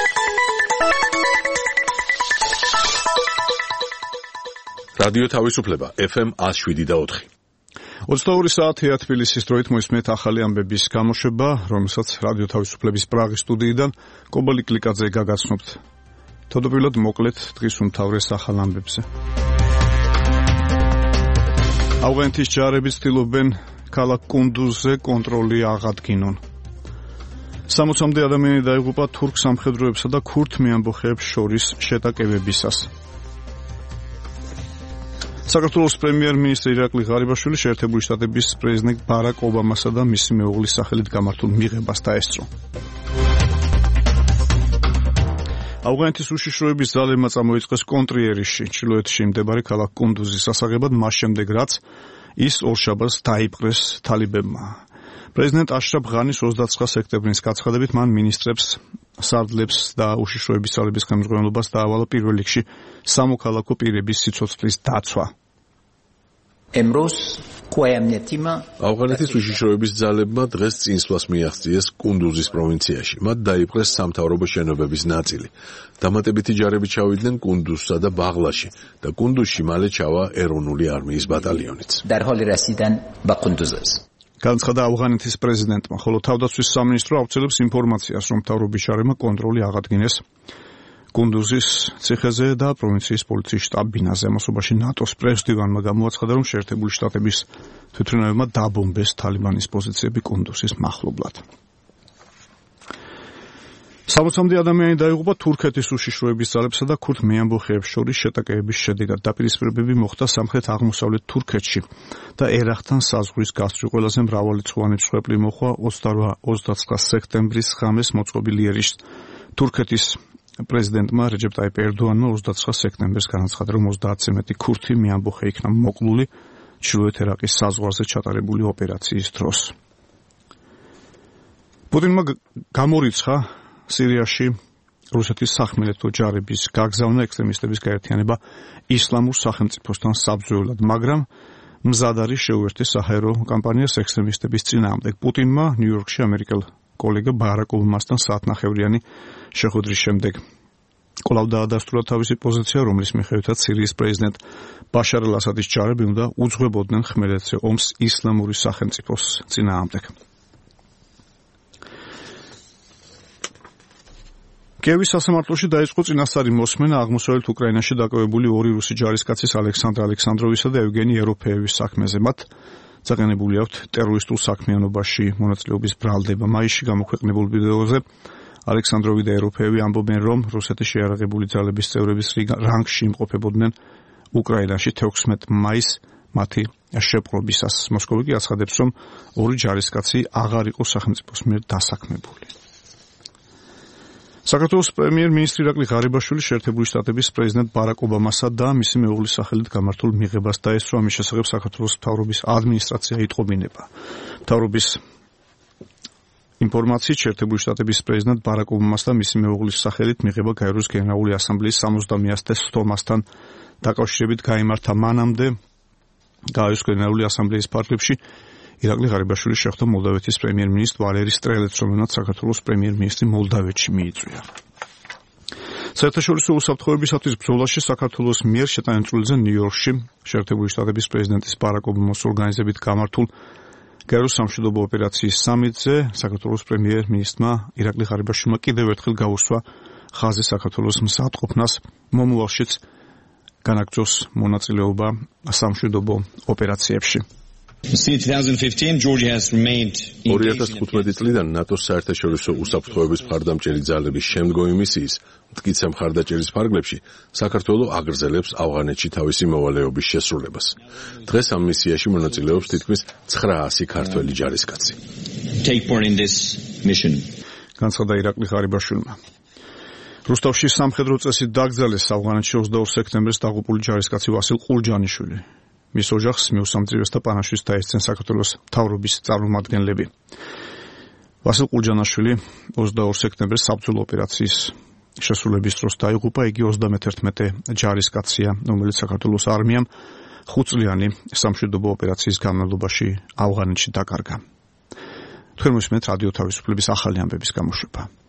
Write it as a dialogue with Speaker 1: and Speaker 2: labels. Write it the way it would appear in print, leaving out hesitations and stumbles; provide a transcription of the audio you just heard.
Speaker 1: რადიო თავისუფლება FM 107.4.
Speaker 2: 22 საათია თბილისის დროით მოისმენთ ახალი ამბების გამოშვება, რომელსაც რადიო თავისუფლების პრაღის სტუდიიდან კობალი კლიკაძე გაგაცნობთ. თავდაპირველად მოკლედ დღის უმთავრეს ახალ ამბებზე. ავღანეთის ჯარები ცდილობენ ქალაქ კუნდუზზე კონტროლი აღადგინონ. 60-მდე ადამიანი დაიღუპა თურქ სამხედროებსა და ქურთ მეამბოხეებს შორის შეტაკებებისას. საქართველოს პრემიერ-მინისტრი ირაკლი ღარიბაშვილი შეერთებული შტატების პრეზიდენტ ბარაკ ობამასა და მისი მეუღლის სახელით გამართულ მიღებას დაესწრო. ავღანეთის უშიშროების ძალებმა წამოიწყეს კონტრიერისში, ჩრდილოეთში მდებარე ქალაქ კუნდუზის სასაღებად, მას შემდეგ რაც ის ორშაბათს დაიპყრეს თალიბებმა. პრეზიდენტ აშრაფ ღანის 29 სექტემბრის გაცხადებით მან მინისტრებს, სარდლებს და უშიშროების ძალების ხელმძღვანელობას დაავალა პირველ რიგში სამოქალაქო პირების სიცოცხლის დაცვა.
Speaker 1: ავღანეთის უშიშროების ძალებმა დღეს წინსვლას მიაღწიეს კუნდუზის პროვინციაში. მათ დაიპყრეს სამთავრობო შენობების ნაწილი. დამატებითი ჯარები ჩავიდნენ კუნდუზსა და ბაღლაში და კუნდუზში მალე ჩავა ეროვნული არმიის ბატალიონიც. განცხადა ავღანეთის პრეზიდენტმა, ხოლო თავდაცვის სამინისტრო ავრცელებს ინფორმაციას, რომ მთავრობის ჯარებმა კონტროლი აღადგინეს კუნდუზის ციხეზე და პროვინციის პოლიციის შტაბ-ბინაზე. ამასობაში ნატოს პრეზიდენტმა გამოაცხადა, რომ შეერთებული შტატების თვითმფრინავებმა დაბომბეს თალიბანის პოზიციები კუნდუზის მახლობლად. 60-მდე ადამიანი დაიღუპა თურქეთის უშიშროების ძალებსა და ქურთ მეამბოხეებს შორის შეტაკებების შედეგად. დაპირისპირებები მოხდა სამხრეთ-აღმოსავლეთ თურქეთში და ერახთან საზღვრის გასწვრივ. ყველაზე მრავალრიცხოვანი მსხვერპლი მოხდა 28-29 სექტემბრის ღამეს მოწყობილ იერიშს. თურქეთის პრეზიდენტმა რეჯეპ ტაიპ ერდოანმა 29 სექტემბერს განაცხადა, რომ 30-ზე მეტი ქურთი მეამბოხე იქნა მოკლული ჩრდილოეთ ერაყის საზღვარზე ჩატარებული ოპერაციის დროს. პუტინმა გამორიცხა სირიაში რუსეთის სახმელეთო ჯარების გაგზავნა ექსტრემისტების გაერთიანება ისლამურ სახელმწიფოსთან საბრძოლველად, მაგრამ მზად არის შეუერთდეს საჰაერო კამპანიას ექსტრემისტების წინააღმდეგ. პუტინმა ნიუ-იორკში ამერიკელ კოლეგა ბარაკ ობამასთან საათნახევრიანი შეხვედრის შემდეგ კვლავ დაადასტურა თავისი პოზიცია, რომლის მიხედვითაც სირიის პრეზიდენტ ბაშარ ალ-ასადის ჯარები უნდა უძღვებოდნენ ხმელეთზე ომს ისლამური სახელმწიფოს წინააღმდეგ. კიევის სასამართლოში დაიწყო წინასწარი მოსმენა აღმოსავლეთ უკრაინაში დაკავებული ორი რუსი ჯარისკაცის ალექსანდრ ალექსანდროვისა და ევგენი ეროფეევის საქმეზე. მათ წაგანებული აქვთ ტერორისტულ საქმიანობაში მონაწილეობის ბრალდება. მაისში გამოქვეყნებულ ვიდეოზე ალექსანდროვი და ეროფეევი ამბობენ, რომ რუსეთის შეიარაღებული ძალების წევრების რანგში იმყოფებოდნენ უკრაინაში 16 მაისს მათი შეპყრობისას. მოსკოვი კი აცხადებს, რომ ორი ჯარისკაცი აღარ იყო სახელმწიფოს მიერ დასაქმებული. საქართველოს პრემიერ-მინისტრი ირაკლი ღარიბაშვილი შეერთებული შტატების პრეზიდენტ ბარაკ ობამასა და მისი მეუღლის სახელით გამართულ მიღებას დაესწრო. ამის შესახებ საქართველოს მთავრობის ადმინისტრაცია იტყობინება. მთავრობის ინფორმაციით შეერთებული შტატების პრეზიდენტ ბარაკ ობამას და მისი მეუღლის სახელით მიღება გაეროს გენერალური ასამბლეის 70-ე სტომასთან დაკავშირებით გაიმართა. მანამდე გაეროს გენერალური ასამბლეის ფარგლებში ირაკლი ღარიბაშვილი შეხვდა მოლდავეთის პრემიერ-მინისტრ ვალერი სტრელეთს, რომელმაც საქართველოს პრემიერ-მინისტრი მოლდავეთში მიიწვია. საერთაშორისო უსაფრთხოებისათვის ბრძოლაში საქართველოს მიერ შეტანილ წვლილზე ნიუ-იორკში შეერთებული შტატების პრეზიდენტის ბარაკ ობამას ორგანიზებით გამართულ გაეროს სამშვიდობო ოპერაციის სამიტზე საქართველოს პრემიერ-მინისტრმა ირაკლი ღარიბაშვილმა კიდევ ერთხელ გაუსვა ხაზი საქართველოს მზადყოფნას მომავალშიც განაგრძოს მონაწილეობა სამშვიდობო ოპერაციებში. 2015 წლიდან ნატოს საერთაშორისო უსაფრთხოების მხარდამჭერი ძალების შემდგომი მისიის მტკიცე მხარდაჭერის ფარგლებში საქართველო აგრძელებს ავღანეთში თავისი მოვალეობის შესრულებას. დღეს ამ მისიაში მონაწილეობს თითქმის 900 ქართველი ჯარისკაცი.
Speaker 2: განცხადა ირაკლი ღარიბაშვილმა. რუსთავში სამხედრო წესით დაკრძალეს ავღანეთში 22 სექტემბერს დაღუპული ჯარისკაცი ვასილ ყულჯანიშვილი. მის ოჯახს მიუსამძრივეს და პანაშვის დაესწრნენ საქართველოს მთავრობის წარმომადგენლები. ვასილ ყულჯანაშვილი 22 სექტემბერს საბრძოლო ოპერაციის შესრულების დროს დაიღუპა. იგი 31 ჯარისკაცია, რომელიც საქართველოს არმიამ 5 წლიანი სამშვიდობო ოპერაციის განმავლობაში ავღანეთში დაკარგა. თქვენ მოსმენთ რადიო თავისუფლების ახალი ამბების გამოშვება.